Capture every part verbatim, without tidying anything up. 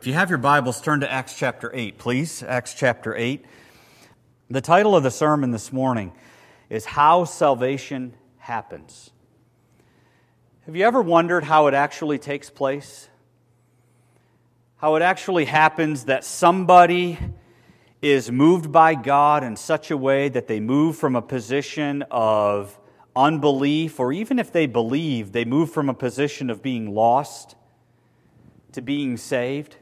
If you have your Bibles, turn to Acts chapter eight, please. Acts chapter eight. The title of the sermon this morning is How Salvation Happens. Have you ever wondered how it actually takes place? How it actually happens that somebody is moved by God in such a way that they move from a position of unbelief, or even if they believe, they move from a position of being lost to being saved?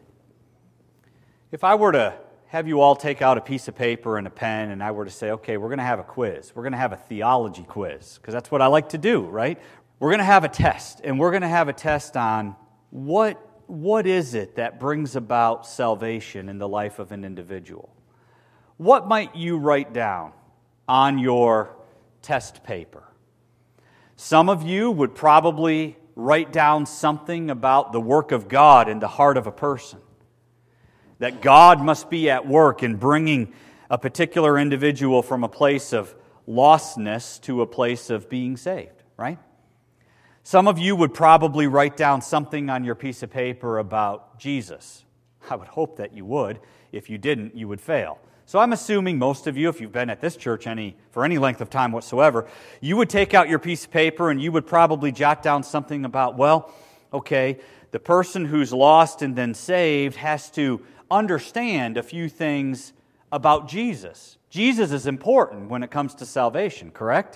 If I were to have you all take out a piece of paper and a pen and I were to say, okay, we're going to have a quiz. We're going to have a theology quiz, because that's what I like to do, right? We're going to have a test, and we're going to have a test on what, what is it that brings about salvation in the life of an individual. What might you write down on your test paper? Some of you would probably write down something about the work of God in the heart of a person. That God must be at work in bringing a particular individual from a place of lostness to a place of being saved, right? Some of you would probably write down something on your piece of paper about Jesus. I would hope that you would. If you didn't, you would fail. So I'm assuming most of you, if you've been at this church any for any length of time whatsoever, you would take out your piece of paper and you would probably jot down something about, well, okay, the person who's lost and then saved has to understand a few things about Jesus. Jesus is important when it comes to salvation, correct?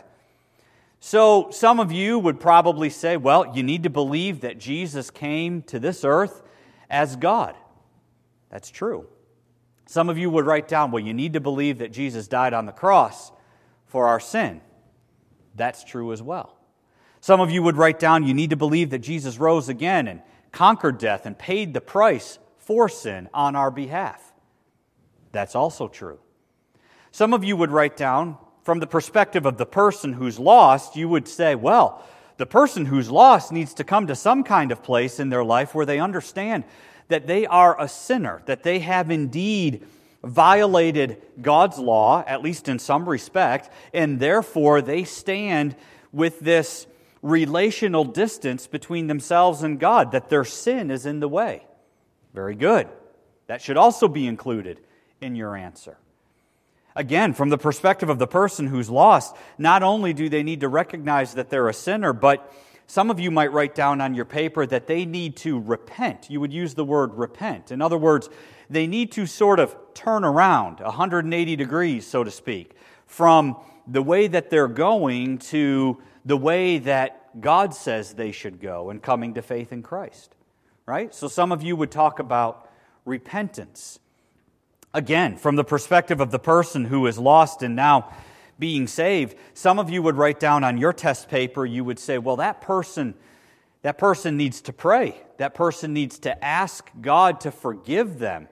So some of you would probably say, well, you need to believe that Jesus came to this earth as God. That's true. Some of you would write down, well, you need to believe that Jesus died on the cross for our sin. That's true as well. Some of you would write down, you need to believe that Jesus rose again and conquered death and paid the price for sin on our behalf. That's also true. Some of you would write down, from the perspective of the person who's lost, you would say, well, the person who's lost needs to come to some kind of place in their life where they understand that they are a sinner, that they have indeed violated God's law, at least in some respect, and therefore they stand with this relational distance between themselves and God, that their sin is in the way. Very good. That should also be included in your answer. Again, from the perspective of the person who's lost, not only do they need to recognize that they're a sinner, but some of you might write down on your paper that they need to repent. You would use the word repent. In other words, they need to sort of turn around one hundred eighty degrees, so to speak, from the way that they're going to the way that God says they should go in coming to faith in Christ. Right? So some of you would talk about repentance. Again, from the perspective of the person who is lost and now being saved, some of you would write down on your test paper, you would say, well, that person, that person needs to pray. That person needs to ask God to forgive them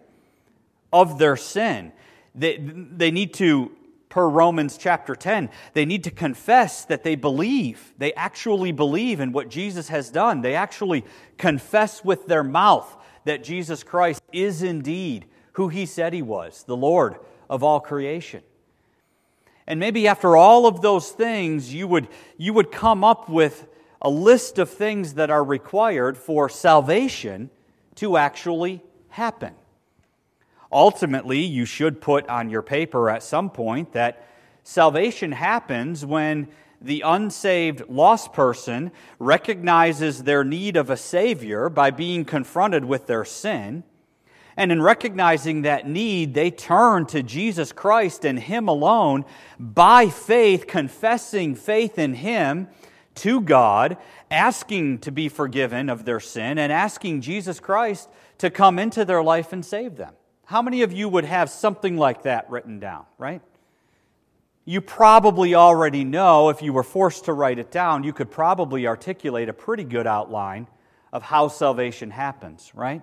of their sin. They, they need to, per Romans chapter ten, they need to confess that they believe. They actually believe in what Jesus has done. They actually confess with their mouth that Jesus Christ is indeed who He said He was, the Lord of all creation. And maybe after all of those things, you would, you would come up with a list of things that are required for salvation to actually happen. Ultimately, you should put on your paper at some point that salvation happens when the unsaved, lost person recognizes their need of a Savior by being confronted with their sin. And in recognizing that need, they turn to Jesus Christ and Him alone by faith, confessing faith in Him to God, asking to be forgiven of their sin, and asking Jesus Christ to come into their life and save them. How many of you would have something like that written down, right? You probably already know, if you were forced to write it down, you could probably articulate a pretty good outline of how salvation happens, right?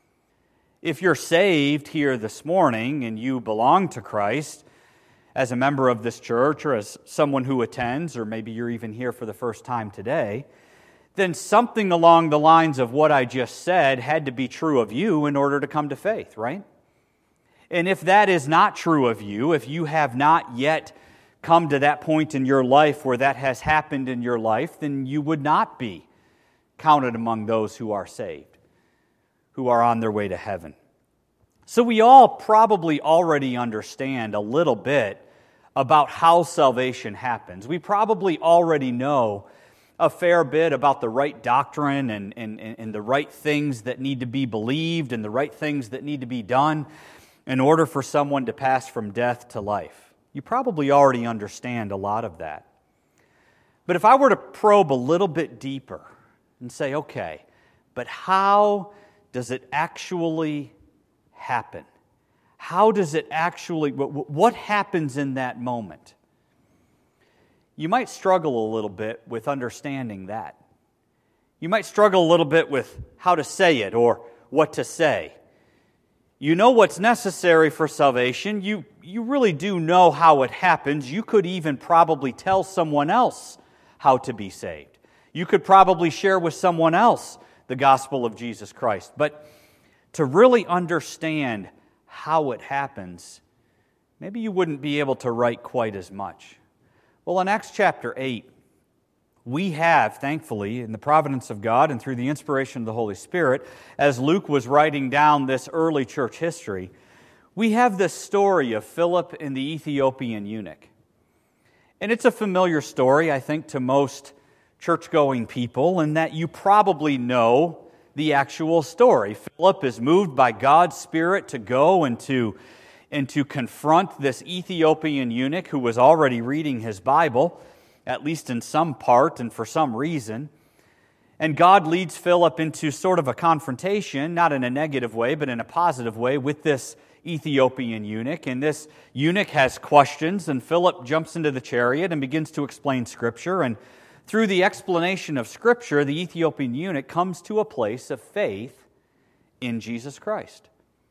If you're saved here this morning and you belong to Christ as a member of this church or as someone who attends, or maybe you're even here for the first time today, then something along the lines of what I just said had to be true of you in order to come to faith, right? And if that is not true of you, if you have not yet come to that point in your life where that has happened in your life, then you would not be counted among those who are saved, who are on their way to heaven. So we all probably already understand a little bit about how salvation happens. We probably already know a fair bit about the right doctrine and, and, and the right things that need to be believed and the right things that need to be done in order for someone to pass from death to life. You probably already understand a lot of that. But if I were to probe a little bit deeper and say, okay, but how does it actually happen? How does it actually, what happens in that moment? You might struggle a little bit with understanding that. You might struggle a little bit with how to say it or what to say. You know what's necessary for salvation. You, you really do know how it happens. You could even probably tell someone else how to be saved. You could probably share with someone else the gospel of Jesus Christ. But to really understand how it happens, maybe you wouldn't be able to write quite as much. Well, in Acts chapter eight, we have, thankfully, in the providence of God and through the inspiration of the Holy Spirit, as Luke was writing down this early church history, we have this story of Philip and the Ethiopian eunuch. And it's a familiar story, I think, to most church-going people, in that you probably know the actual story. Philip is moved by God's Spirit to go and to and to confront this Ethiopian eunuch who was already reading his Bible, at least in some part and for some reason. And God leads Philip into sort of a confrontation, not in a negative way, but in a positive way, with this Ethiopian eunuch. And this eunuch has questions, and Philip jumps into the chariot and begins to explain Scripture. And through the explanation of Scripture, the Ethiopian eunuch comes to a place of faith in Jesus Christ.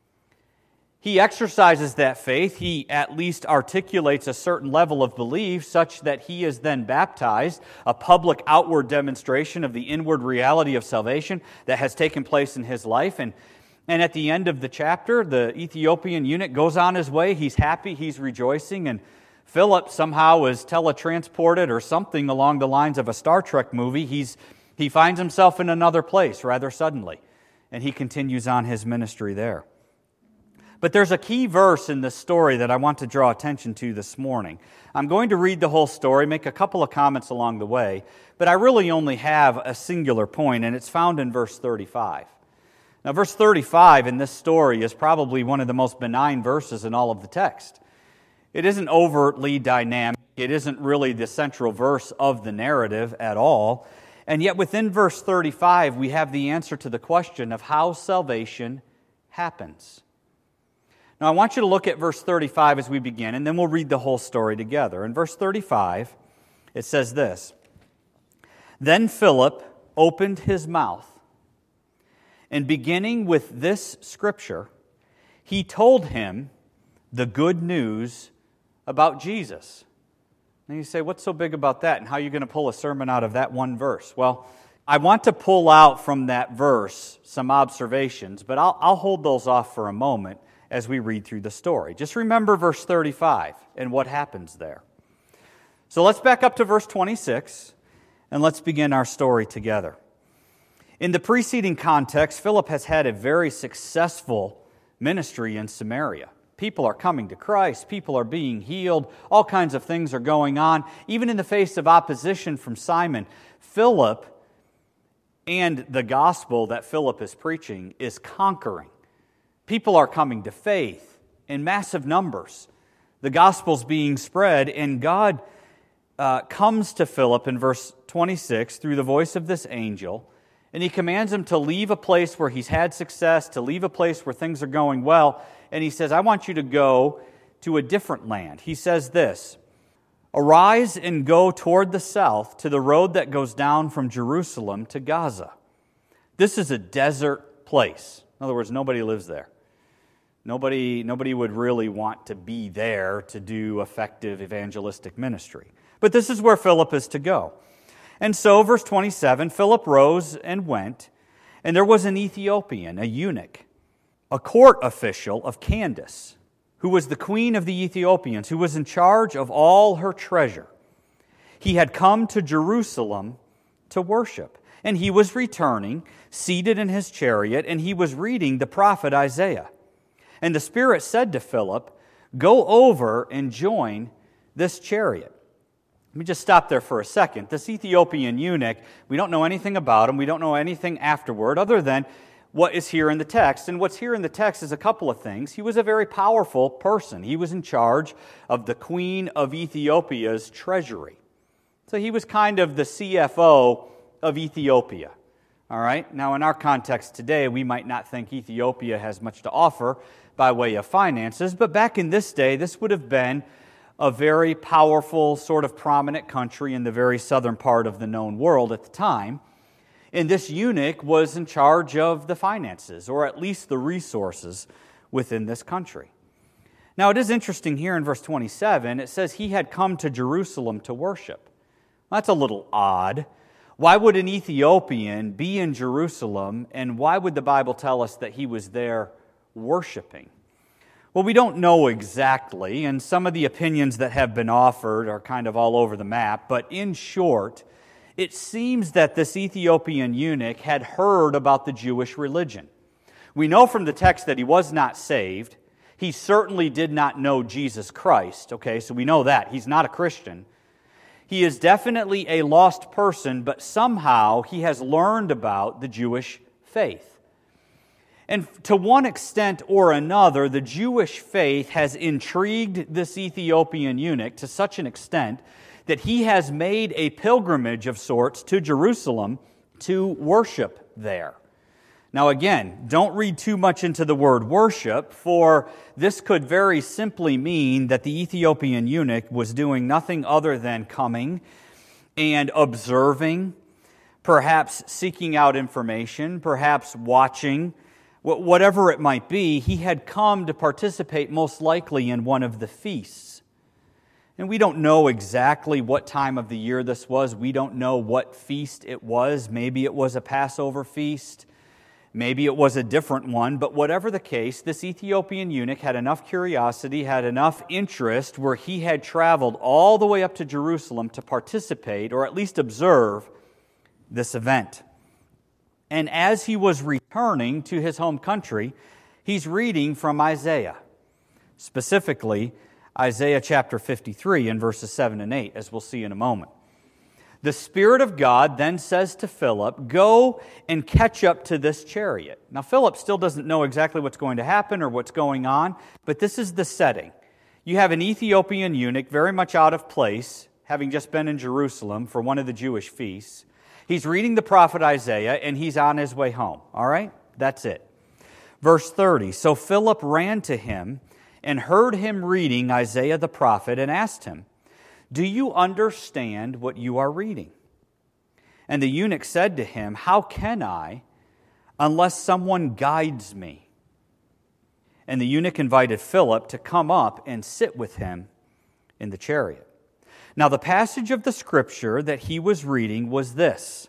He exercises that faith. He at least articulates a certain level of belief such that he is then baptized, a public outward demonstration of the inward reality of salvation that has taken place in his life. And, and at the end of the chapter, the Ethiopian eunuch goes on his way. He's happy, he's rejoicing, and Philip somehow is teletransported or something along the lines of a Star Trek movie. He's, he finds himself in another place rather suddenly, and he continues on his ministry there. But there's a key verse in this story that I want to draw attention to this morning. I'm going to read the whole story, make a couple of comments along the way, but I really only have a singular point, and it's found in verse thirty-five. Now, verse thirty-five in this story is probably one of the most benign verses in all of the text. It isn't overtly dynamic. It isn't really the central verse of the narrative at all. And yet within verse thirty-five, we have the answer to the question of how salvation happens. Now, I want you to look at verse thirty-five as we begin, and then we'll read the whole story together. In verse thirty-five, it says this: Then Philip opened his mouth, and beginning with this scripture, he told him the good news about Jesus. And you say, what's so big about that, and how are you going to pull a sermon out of that one verse? Well, I want to pull out from that verse some observations, but I'll, I'll hold those off for a moment as we read through the story. Just remember verse thirty-five and what happens there. So let's back up to verse twenty-six, and let's begin our story together. In the preceding context, Philip has had a very successful ministry in Samaria. People are coming to Christ, people are being healed, all kinds of things are going on. Even in the face of opposition from Simon, Philip and the gospel that Philip is preaching is conquering. People are coming to faith in massive numbers. The gospel's being spread, and God uh, comes to Philip in verse twenty-six through the voice of this angel, and he commands him to leave a place where he's had success, to leave a place where things are going well, and he says, I want you to go to a different land. He says this: Arise and go toward the south to the road that goes down from Jerusalem to Gaza. This is a desert place. In other words, nobody lives there. Nobody, nobody would really want to be there to do effective evangelistic ministry. But this is where Philip is to go. And so, verse twenty-seven, Philip rose and went, and there was an Ethiopian, a eunuch, a court official of Candace, who was the queen of the Ethiopians, who was in charge of all her treasure. He had come to Jerusalem to worship, and he was returning, seated in his chariot, and he was reading the prophet Isaiah. And the Spirit said to Philip, "Go over and join this chariot." Let me just stop there for a second. This Ethiopian eunuch, we don't know anything about him. We don't know anything afterward other than what is here in the text. And what's here in the text is a couple of things. He was a very powerful person. He was in charge of the Queen of Ethiopia's treasury. So he was kind of the C F O of Ethiopia. All right? Now, in our context today, we might not think Ethiopia has much to offer by way of finances, but back in this day, this would have been a very powerful, sort of prominent country in the very southern part of the known world at the time. And this eunuch was in charge of the finances, or at least the resources within this country. Now, it is interesting here in verse twenty-seven, it says he had come to Jerusalem to worship. That's a little odd. Why would an Ethiopian be in Jerusalem, and why would the Bible tell us that he was there worshiping? Well, we don't know exactly, and some of the opinions that have been offered are kind of all over the map, but in short, it seems that this Ethiopian eunuch had heard about the Jewish religion. We know from the text that he was not saved. He certainly did not know Jesus Christ, okay, so we know that. He's not a Christian. He is definitely a lost person, but somehow he has learned about the Jewish faith. And to one extent or another, the Jewish faith has intrigued this Ethiopian eunuch to such an extent that he has made a pilgrimage of sorts to Jerusalem to worship there. Now again, don't read too much into the word worship, for this could very simply mean that the Ethiopian eunuch was doing nothing other than coming and observing, perhaps seeking out information, perhaps watching. Whatever it might be, he had come to participate most likely in one of the feasts. And we don't know exactly what time of the year this was. We don't know what feast it was. Maybe it was a Passover feast. Maybe it was a different one. But whatever the case, this Ethiopian eunuch had enough curiosity, had enough interest, where he had traveled all the way up to Jerusalem to participate, or at least observe, this event. And as he was returning to his home country, he's reading from Isaiah, specifically Isaiah chapter fifty-three in verses seven and eight, as we'll see in a moment. The Spirit of God then says to Philip, "Go and catch up to this chariot." Now, Philip still doesn't know exactly what's going to happen or what's going on, but this is the setting. You have an Ethiopian eunuch very much out of place, having just been in Jerusalem for one of the Jewish feasts. He's reading the prophet Isaiah, and he's on his way home. All right? That's it. Verse thirty, "So Philip ran to him and heard him reading Isaiah the prophet and asked him, 'Do you understand what you are reading?' And the eunuch said to him, 'How can I, unless someone guides me?' And the eunuch invited Philip to come up and sit with him in the chariot. Now, the passage of the scripture that he was reading was this: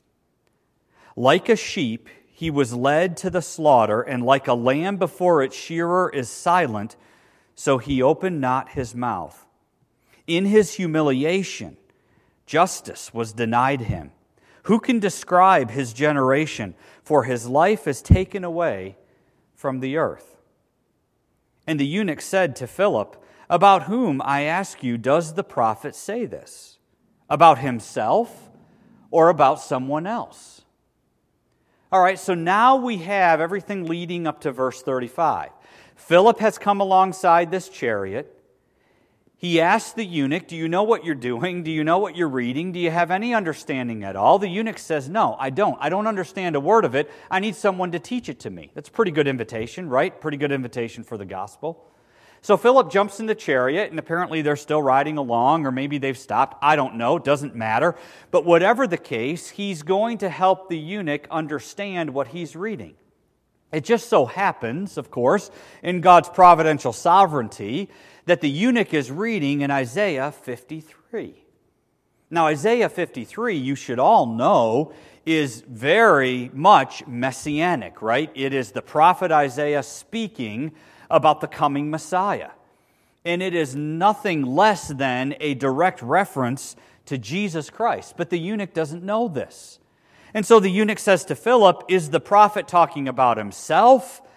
'Like a sheep, he was led to the slaughter, and like a lamb before its shearer is silent, so he opened not his mouth. In his humiliation, justice was denied him. Who can describe his generation? For his life is taken away from the earth.' And the eunuch said to Philip, 'About whom, I ask you, does the prophet say this? About himself or about someone else?'" All right, so now we have everything leading up to verse thirty-five. Philip has come alongside this chariot. He asks the eunuch, "Do you know what you're doing? Do you know what you're reading? Do you have any understanding at all?" The eunuch says, "No, I don't. I don't understand a word of it. I need someone to teach it to me." That's a pretty good invitation, right? Pretty good invitation for the gospel. So Philip jumps in the chariot, and apparently they're still riding along, or maybe they've stopped. I don't know. It doesn't matter. But whatever the case, he's going to help the eunuch understand what he's reading. It just so happens, of course, in God's providential sovereignty, that the eunuch is reading in Isaiah fifty-three. Now, Isaiah fifty-three, you should all know, is very much messianic, right? It is the prophet Isaiah speaking about the coming Messiah. And it is nothing less than a direct reference to Jesus Christ. But the eunuch doesn't know this. And so the eunuch says to Philip, "Is the prophet talking about himself?"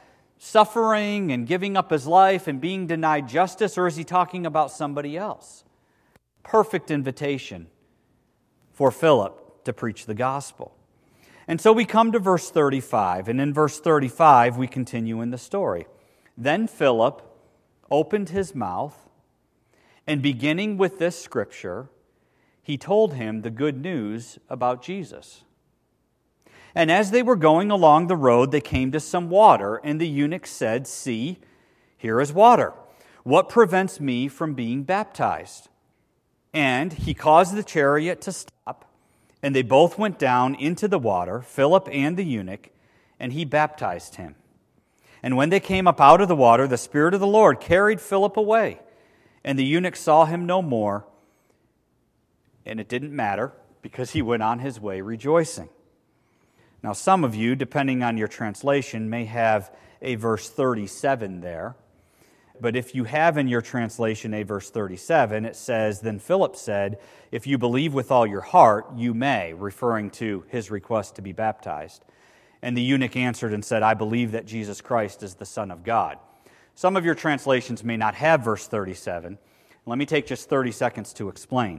suffering and giving up his life and being denied justice, or is he talking about somebody else? Perfect invitation for Philip to preach the gospel. And so we come to verse thirty-five, and in verse thirty-five we continue in the story. Then Philip opened his mouth, and beginning with this scripture, he told him the good news about Jesus. And as they were going along the road, they came to some water, and the eunuch said, "See, here is water. What prevents me from being baptized?" And he caused the chariot to stop, and they both went down into the water, Philip and the eunuch, and he baptized him. And when they came up out of the water, the Spirit of the Lord carried Philip away, and the eunuch saw him no more, and it didn't matter, because he went on his way rejoicing. Now, some of you, depending on your translation, may have a verse thirty-seven there. But if you have in your translation a verse thirty-seven, it says, "Then Philip said, 'If you believe with all your heart, you may,'" referring to his request to be baptized. And the eunuch answered and said, "I believe that Jesus Christ is the Son of God." Some of your translations may not have verse thirty-seven. Let me take just thirty seconds to explain.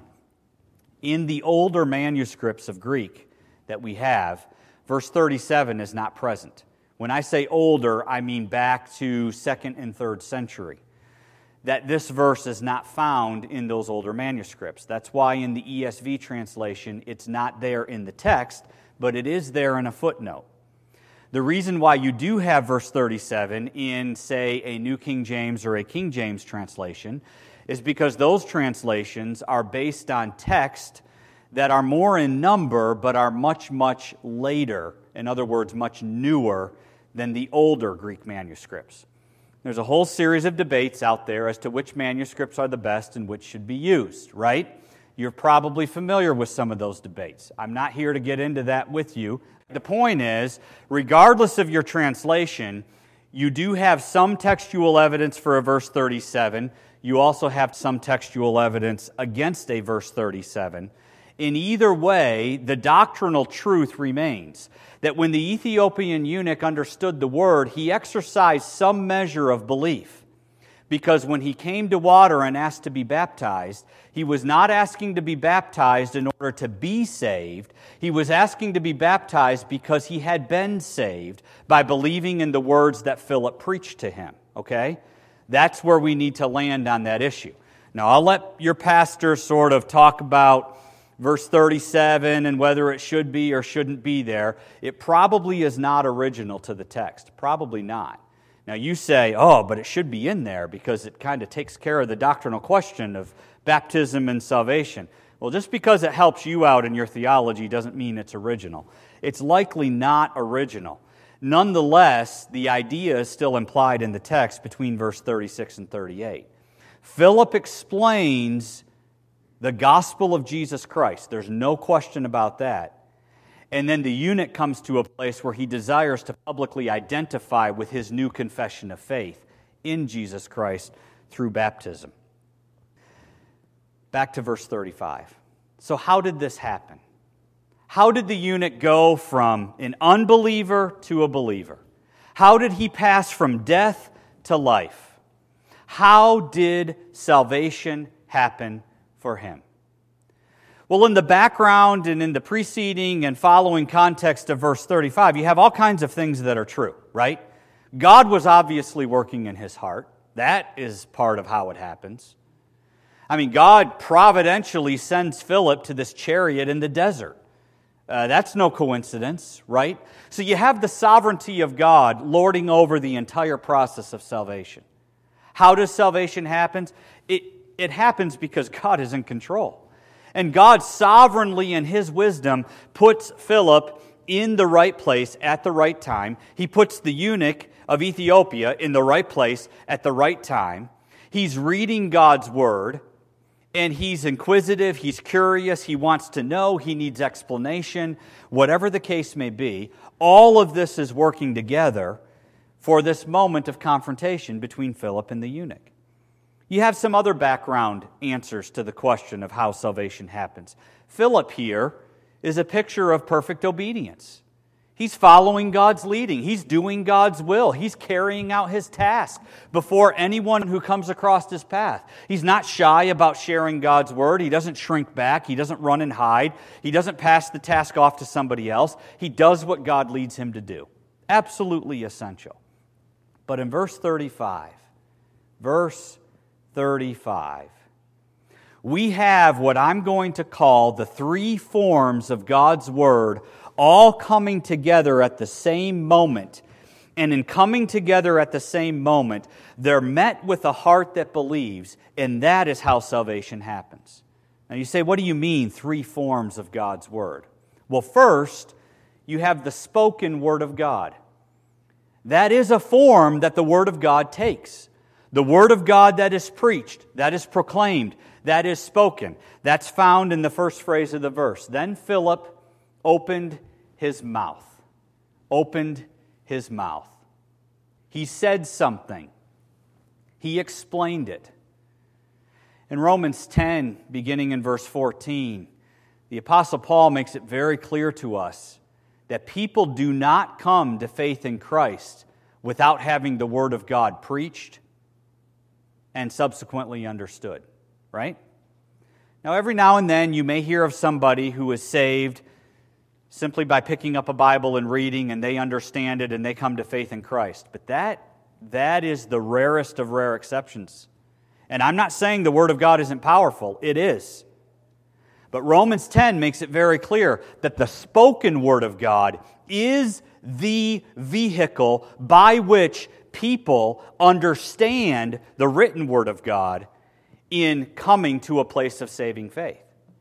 In the older manuscripts of Greek that we have, verse thirty-seven is not present. When I say older, I mean back to second and third century. That this verse is not found in those older manuscripts. That's why in the E S V translation, it's not there in the text, but it is there in a footnote. The reason why you do have verse thirty-seven in, say, a New King James or a King James translation is because those translations are based on text that are more in number but are much, much later, in other words, much newer than the older Greek manuscripts. There's a whole series of debates out there as to which manuscripts are the best and which should be used, right? You're probably familiar with some of those debates. I'm not here to get into that with you. The point is, regardless of your translation, you do have some textual evidence for a verse thirty-seven. You also have some textual evidence against a verse thirty-seven. In either way, the doctrinal truth remains that when the Ethiopian eunuch understood the word, he exercised some measure of belief. Because when he came to water and asked to be baptized, he was not asking to be baptized in order to be saved. He was asking to be baptized because he had been saved by believing in the words that Philip preached to him. Okay? That's where we need to land on that issue. Now, I'll let your pastor sort of talk about verse thirty-seven and whether it should be or shouldn't be there. It probably is not original to the text. Probably not. Now you say, oh, but it should be in there because it kind of takes care of the doctrinal question of baptism and salvation. Well, just because it helps you out in your theology doesn't mean it's original. It's likely not original. Nonetheless, the idea is still implied in the text between verse thirty-six and thirty-eight. Philip explains the gospel of Jesus Christ. There's no question about that. And then the eunuch comes to a place where he desires to publicly identify with his new confession of faith in Jesus Christ through baptism. Back to verse thirty-five. So how did this happen? How did the eunuch go from an unbeliever to a believer? How did he pass from death to life? How did salvation happen for him? Well, in the background and in the preceding and following context of verse thirty-five, you have all kinds of things that are true, right? God was obviously working in his heart. That is part of how it happens. I mean, God providentially sends Philip to this chariot in the desert. Uh, that's no coincidence, right? So you have the sovereignty of God lording over the entire process of salvation. How does salvation happen? It, it happens because God is in control. And God sovereignly in His wisdom puts Philip in the right place at the right time. He puts the eunuch of Ethiopia in the right place at the right time. He's reading God's Word, and he's inquisitive, he's curious, he wants to know, he needs explanation, whatever the case may be. All of this is working together for this moment of confrontation between Philip and the eunuch. You have some other background answers to the question of how salvation happens. Philip here is a picture of perfect obedience. He's following God's leading. He's doing God's will. He's carrying out His task before anyone who comes across His path. He's not shy about sharing God's word. He doesn't shrink back. He doesn't run and hide. He doesn't pass the task off to somebody else. He does what God leads him to do. Absolutely essential. But in verse thirty-five, verse thirty-five, we have what I'm going to call the three forms of God's word all coming together at the same moment. And in coming together at the same moment, they're met with a heart that believes, and that is how salvation happens. Now you say, what do you mean, three forms of God's word? Well, first, you have the spoken word of God. That is a form that the word of God takes. The word of God that is preached, that is proclaimed, that is spoken. That's found in the first phrase of the verse. Then Philip opened his mouth. Opened his mouth. He said something. He explained it. In Romans ten, beginning in verse fourteen, the Apostle Paul makes it very clear to us that people do not come to faith in Christ without having the Word of God preached and subsequently understood, right? Now, every now and then you may hear of somebody who is saved simply by picking up a Bible and reading, and they understand it and they come to faith in Christ. But that, that is the rarest of rare exceptions. And I'm not saying the Word of God isn't powerful. It is. But Romans ten makes it very clear that the spoken Word of God is the vehicle by which people understand the written Word of God in coming to a place of saving faith.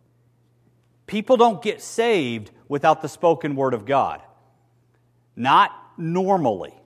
People don't get saved without the spoken Word of God. Not normally.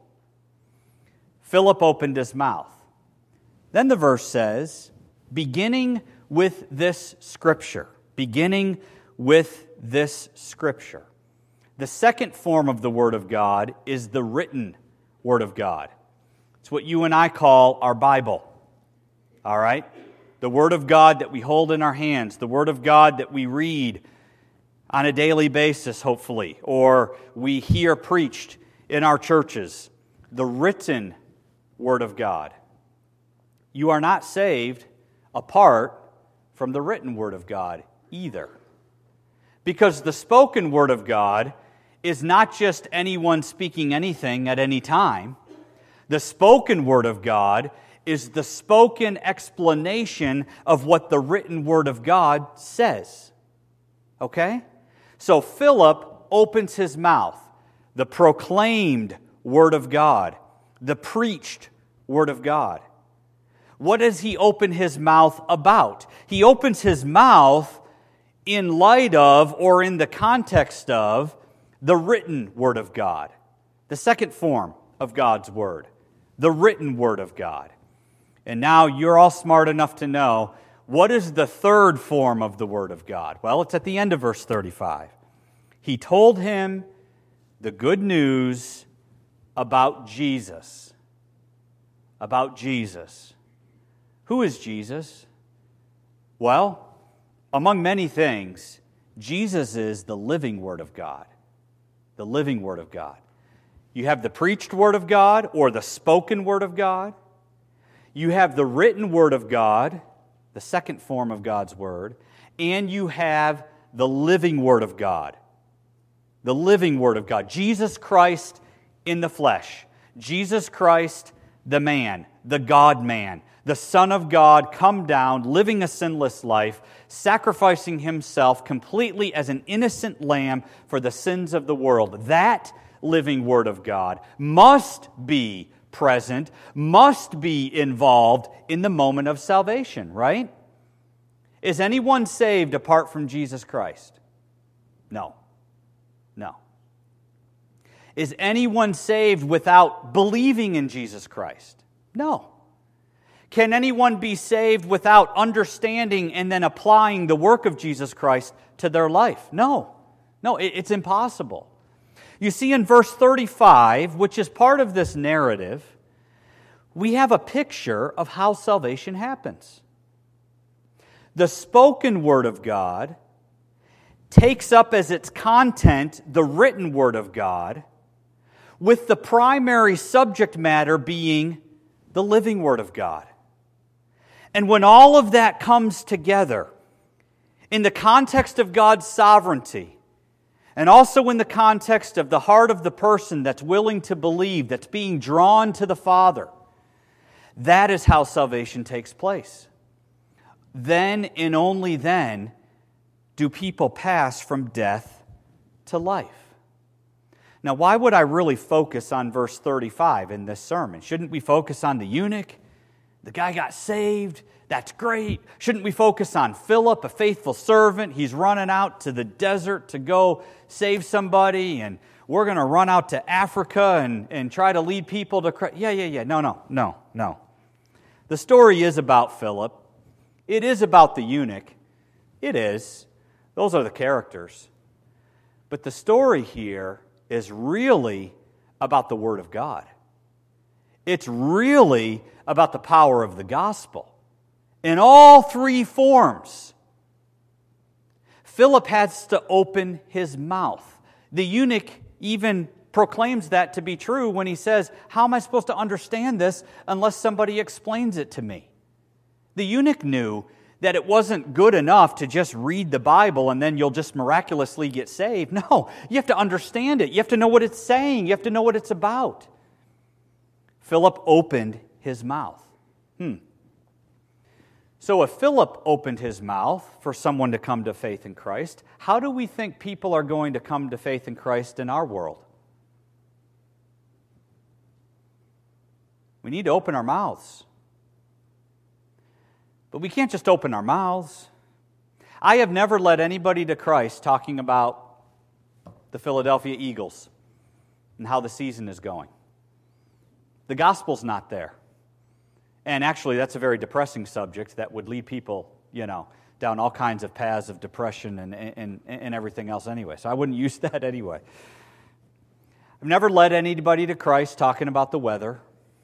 Philip opened his mouth. Then the verse says, beginning with this Scripture. Beginning with this Scripture. The second form of the Word of God is the written Word of God. It's what you and I call our Bible. All right? The Word of God that we hold in our hands. The Word of God that we read on a daily basis, hopefully, or we hear preached in our churches. The written Word of God. You are not saved apart from the written Word of God either. Because the spoken Word of God is not just anyone speaking anything at any time. The spoken Word of God is the spoken explanation of what the written Word of God says. Okay? So Philip opens his mouth. The proclaimed Word of God. The preached Word of God. What does he open his mouth about? He opens his mouth in light of, or in the context of, the written Word of God. The second form of God's Word. The written Word of God. And now you're all smart enough to know, what is the third form of the Word of God? Well, it's at the end of verse thirty-five. He told him the good news about Jesus. About Jesus. Who is Jesus? Well, among many things, Jesus is the living Word of God. The living Word of God. You have the preached Word of God or the spoken Word of God. You have the written Word of God, the second form of God's Word, and you have the living Word of God. The living Word of God. Jesus Christ in the flesh. Jesus Christ, the man, the God-man, the Son of God, come down, living a sinless life, sacrificing Himself completely as an innocent lamb for the sins of the world. That living Word of God must be present, must be involved in the moment of salvation, right? Is anyone saved apart from Jesus Christ? No. No. Is anyone saved without believing in Jesus Christ? No. Can anyone be saved without understanding and then applying the work of Jesus Christ to their life? No. No, it's impossible. You see, in verse thirty-five, which is part of this narrative, we have a picture of how salvation happens. The spoken Word of God takes up as its content the written Word of God, with the primary subject matter being the living Word of God. And when all of that comes together in the context of God's sovereignty, and also in the context of the heart of the person that's willing to believe, that's being drawn to the Father, that is how salvation takes place. Then and only then do people pass from death to life. Now, why would I really focus on verse thirty-five in this sermon? Shouldn't we focus on the eunuch? The guy got saved. That's great. Shouldn't we focus on Philip, a faithful servant? He's running out to the desert to go save somebody, and we're going to run out to Africa and, and try to lead people to Christ. Yeah, yeah, yeah. No, no, no, no. The story is about Philip. It is about the eunuch. It is. Those are the characters. But the story here is really about the Word of God. It's really about the power of the gospel in all three forms. Philip has to open his mouth. The eunuch even proclaims that to be true when he says, how am I supposed to understand this unless somebody explains it to me? The eunuch knew that it wasn't good enough to just read the Bible and then you'll just miraculously get saved. No, you have to understand it. You have to know what it's saying. You have to know what it's about. Philip opened his mouth. Hmm. So if Philip opened his mouth for someone to come to faith in Christ, how do we think people are going to come to faith in Christ in our world? We need to open our mouths. But we can't just open our mouths. I have never led anybody to Christ talking about the Philadelphia Eagles and how the season is going. The gospel's not there. And actually, that's a very depressing subject that would lead people, you know, down all kinds of paths of depression and, and, and everything else anyway. So I wouldn't use that anyway. I've never led anybody to Christ talking about the weather.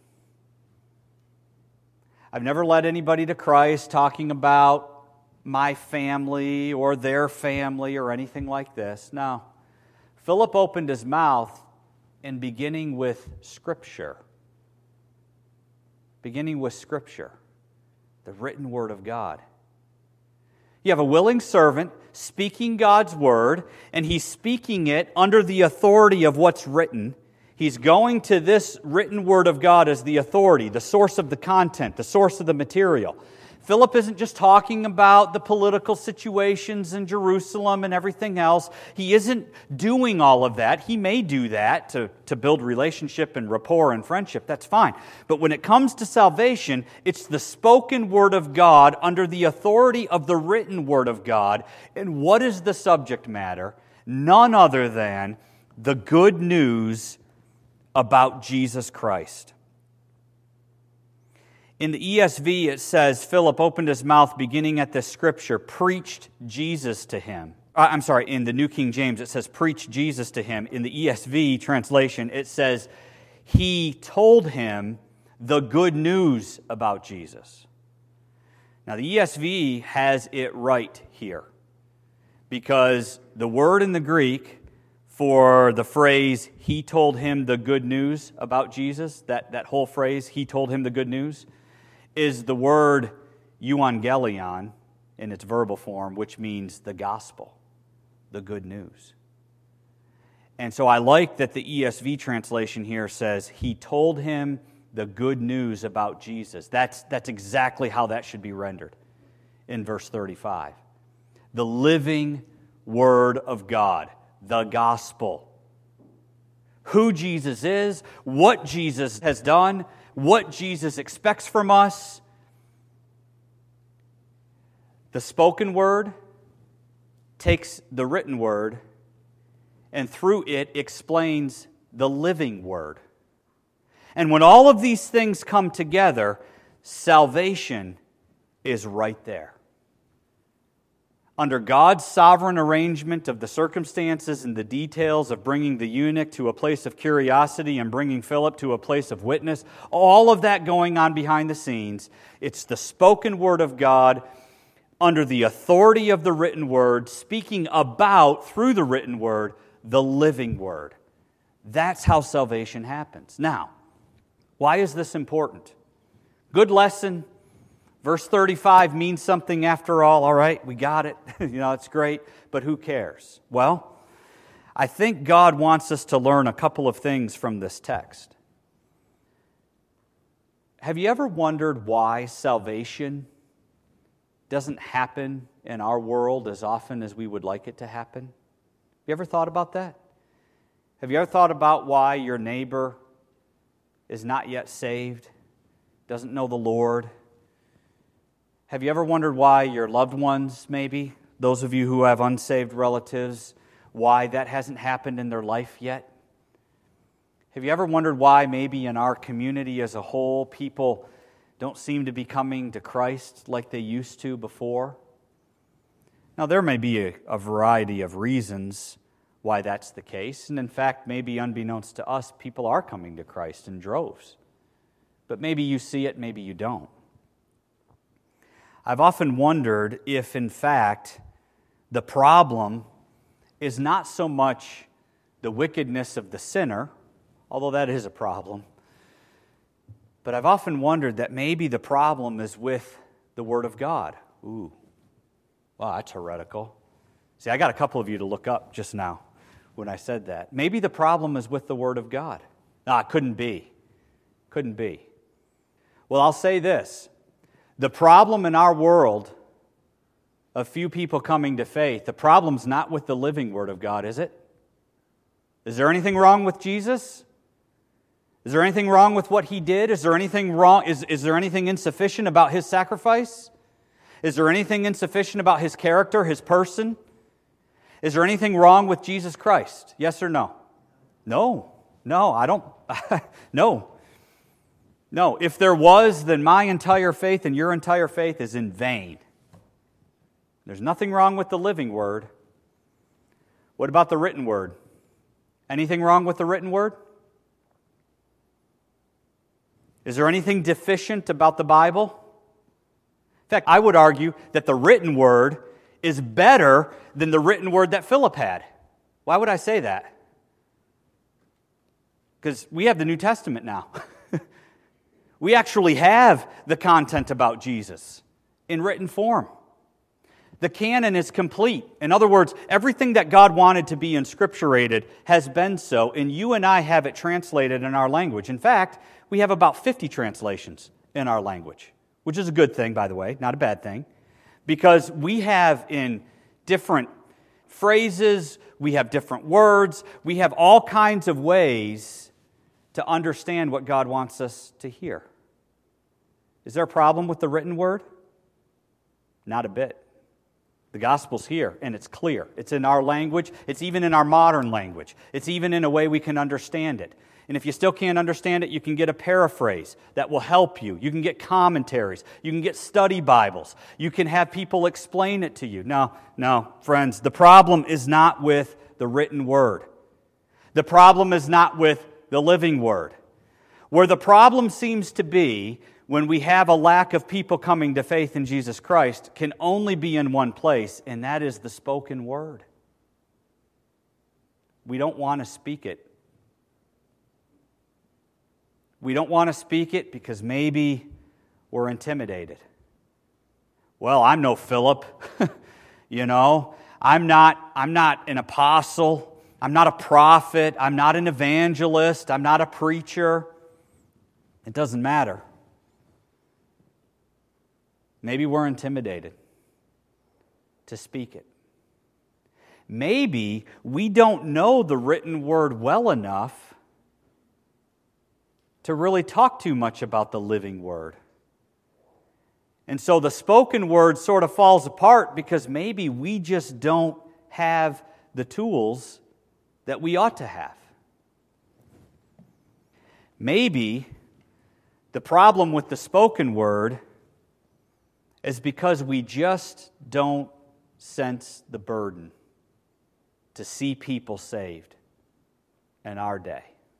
I've never led anybody to Christ talking about my family or their family or anything like this. No. Philip opened his mouth and beginning with Scripture. Beginning with Scripture, the written Word of God. You have a willing servant speaking God's Word, and he's speaking it under the authority of what's written. He's going to this written Word of God as the authority, the source of the content, the source of the material. Philip isn't just talking about the political situations in Jerusalem and everything else. He isn't doing all of that. He may do that to, to build relationship and rapport and friendship. That's fine. But when it comes to salvation, it's the spoken Word of God under the authority of the written Word of God. And what is the subject matter? None other than the good news about Jesus Christ. In the E S V, it says, Philip opened his mouth beginning at this scripture, preached Jesus to him. Uh, I'm sorry, in the New King James, it says, preached Jesus to him. In the E S V translation, it says, he told him the good news about Jesus. Now, the E S V has it right here, because the word in the Greek for the phrase, he told him the good news about Jesus, that, that whole phrase, he told him the good news, is the word euangelion in its verbal form, which means the gospel, the good news. And so I like that the E S V translation here says, he told him the good news about Jesus. That's, that's exactly how that should be rendered in verse thirty-five. The living Word of God, the gospel. Who Jesus is, what Jesus has done, what Jesus expects from us. The spoken word takes the written word and through it explains the living word. And when all of these things come together, salvation is right there. Under God's sovereign arrangement of the circumstances and the details of bringing the eunuch to a place of curiosity and bringing Philip to a place of witness, all of that going on behind the scenes, it's the spoken word of God under the authority of the written word, speaking about, through the written word, the living word. That's how salvation happens. Now, why is this important? Good lesson. Verse thirty-five means something after all. All right, we got it. you know, it's great, but who cares? Well, I think God wants us to learn a couple of things from this text. Have you ever wondered why salvation doesn't happen in our world as often as we would like it to happen? Have you ever thought about that? Have you ever thought about why your neighbor is not yet saved, doesn't know the Lord? Have you ever wondered why your loved ones, maybe, those of you who have unsaved relatives, why that hasn't happened in their life yet? Have you ever wondered why maybe in our community as a whole, people don't seem to be coming to Christ like they used to before? Now, there may be a, a variety of reasons why that's the case, and in fact, maybe unbeknownst to us, people are coming to Christ in droves. But maybe you see it, maybe you don't. I've often wondered if, in fact, the problem is not so much the wickedness of the sinner, although that is a problem, but I've often wondered that maybe the problem is with the Word of God. Ooh, wow, that's heretical. See, I got a couple of you to look up just now when I said that. Maybe the problem is with the Word of God. Ah, it couldn't be. Couldn't be. Well, I'll say this. The problem in our world of few people coming to faith, the problem's not with the living Word of God, is it? Is there anything wrong with Jesus? Is there anything wrong with what He did? Is there anything wrong? Is, is there anything insufficient about His sacrifice? Is there anything insufficient about His character, His person? Is there anything wrong with Jesus Christ? Yes or no? No. No, I don't. no. No. If there was, then my entire faith and your entire faith is in vain. There's nothing wrong with the living Word. What about the written Word? Anything wrong with the written Word? Is there anything deficient about the Bible? In fact, I would argue that the written Word is better than the written Word that Philip had. Why would I say that? Because we have the New Testament now. We actually have the content about Jesus in written form. The canon is complete. In other words, everything that God wanted to be inscripturated has been so, and you and I have it translated in our language. In fact, we have about fifty translations in our language, which is a good thing, by the way, not a bad thing, because we have in different phrases, we have different words, we have all kinds of ways to understand what God wants us to hear. Is there a problem with the written Word? Not a bit. The gospel's here, and it's clear. It's in our language. It's even in our modern language. It's even in a way we can understand it. And if you still can't understand it, you can get a paraphrase that will help you. You can get commentaries. You can get study Bibles. You can have people explain it to you. No, no, friends, the problem is not with the written Word. The problem is not with the living Word. Where the problem seems to be when we have a lack of people coming to faith in Jesus Christ can only be in one place, and that is the spoken Word. We don't want to speak it. We don't want to speak it because maybe we're intimidated. Well, I'm no Philip. you know, I'm not, I'm not an apostle. I'm not a prophet. I'm not an evangelist. I'm not a preacher. It doesn't matter. Maybe we're intimidated to speak it. Maybe we don't know the written Word well enough to really talk too much about the living Word. And so the spoken Word sort of falls apart because maybe we just don't have the tools that we ought to have. Maybe the problem with the spoken Word is because we just don't sense the burden to see people saved in our day.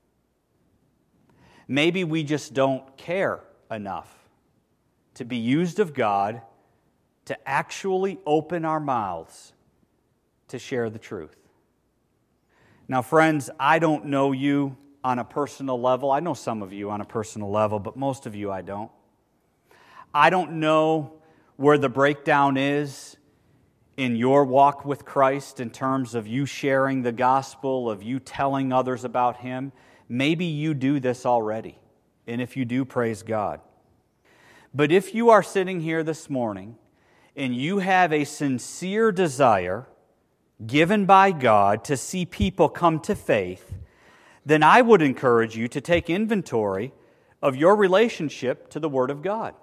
Maybe we just don't care enough to be used of God to actually open our mouths to share the truth. Now, friends, I don't know you on a personal level. I know some of you on a personal level, but most of you I don't. I don't know where the breakdown is in your walk with Christ in terms of you sharing the gospel, of you telling others about Him. Maybe you do this already, and if you do, praise God. But if you are sitting here this morning and you have a sincere desire given by God to see people come to faith, then I would encourage you to take inventory of your relationship to the Word of God.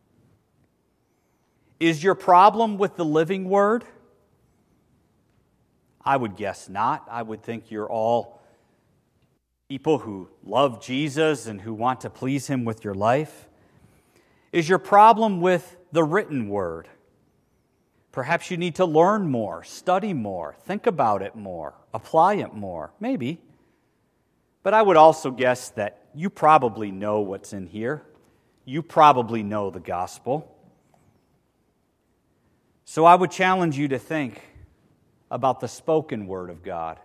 Is your problem with the living Word? I would guess not. I would think you're all people who love Jesus and who want to please Him with your life. Is your problem with the written Word? Perhaps you need to learn more, study more, think about it more, apply it more. Maybe. But I would also guess that you probably know what's in here. You probably know the gospel. So I would challenge you to think about the spoken word of God.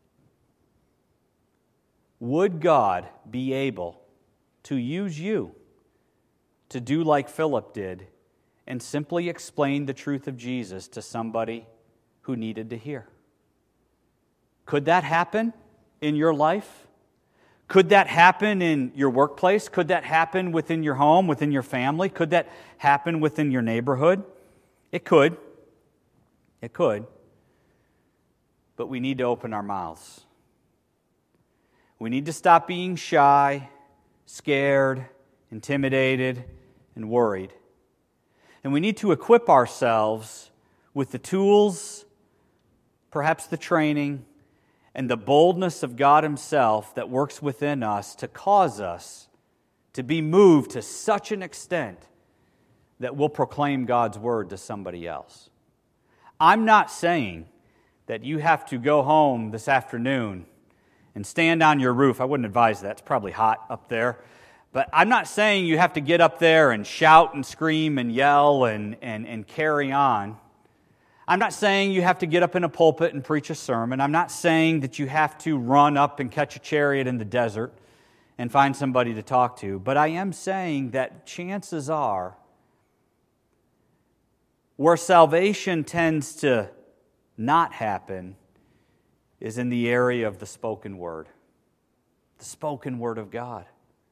Would God be able to use you to do like Philip did and simply explain the truth of Jesus to somebody who needed to hear? Could that happen in your life? Could that happen in your workplace? Could that happen within your home, within your family? Could that happen within your neighborhood? It could. It could. But we need to open our mouths. We need to stop being shy, scared, intimidated, and worried. And we need to equip ourselves with the tools, perhaps the training, and the boldness of God Himself that works within us to cause us to be moved to such an extent that we'll proclaim God's Word to somebody else. I'm not saying that you have to go home this afternoon and stand on your roof. I wouldn't advise that. It's probably hot up there. But I'm not saying you have to get up there and shout and scream and yell and, and, and carry on. I'm not saying you have to get up in a pulpit and preach a sermon. I'm not saying that you have to run up and catch a chariot in the desert and find somebody to talk to. But I am saying that chances are where salvation tends to not happen is in the area of the spoken word. The spoken word of God.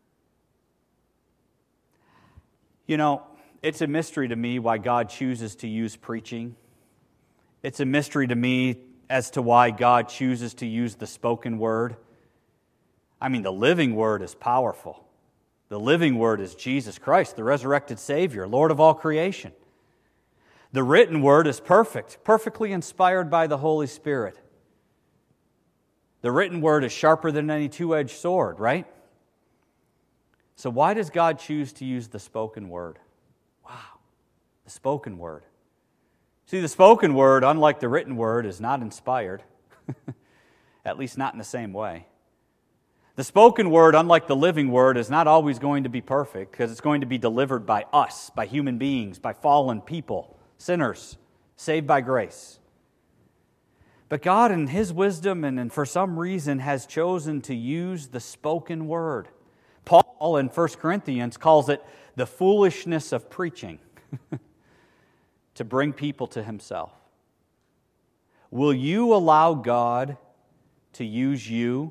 You know, it's a mystery to me why God chooses to use preaching. It's a mystery to me as to why God chooses to use the spoken word. I mean, the living word is powerful. The living word is Jesus Christ, the resurrected Savior, Lord of all creation. The written word is perfect, perfectly inspired by the Holy Spirit. The written word is sharper than any two-edged sword, right? So why does God choose to use the spoken word? Wow, the spoken word. See, the spoken word, unlike the written word, is not inspired, at least not in the same way. The spoken word, unlike the living word, is not always going to be perfect because it's going to be delivered by us, by human beings, by fallen people, sinners, saved by grace. But God, in His wisdom and, and for some reason, has chosen to use the spoken word. Paul, in First Corinthians, calls it the foolishness of preaching to bring people to Himself. Will you allow God to use you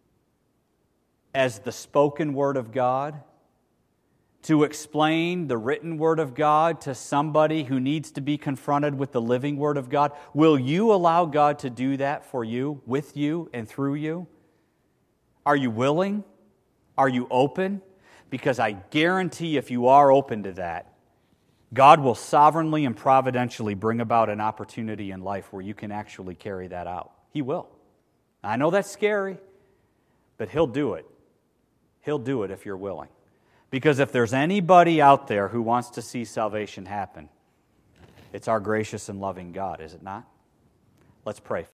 as the spoken word of God to explain the written word of God to somebody who needs to be confronted with the living word of God? Will you allow God to do that for you, with you, and through you? Are you willing? Are you open? Because I guarantee if you are open to that, God will sovereignly and providentially bring about an opportunity in life where you can actually carry that out. He will. I know that's scary, but He'll do it. He'll do it if you're willing. Because if there's anybody out there who wants to see salvation happen, it's our gracious and loving God, is it not? Let's pray.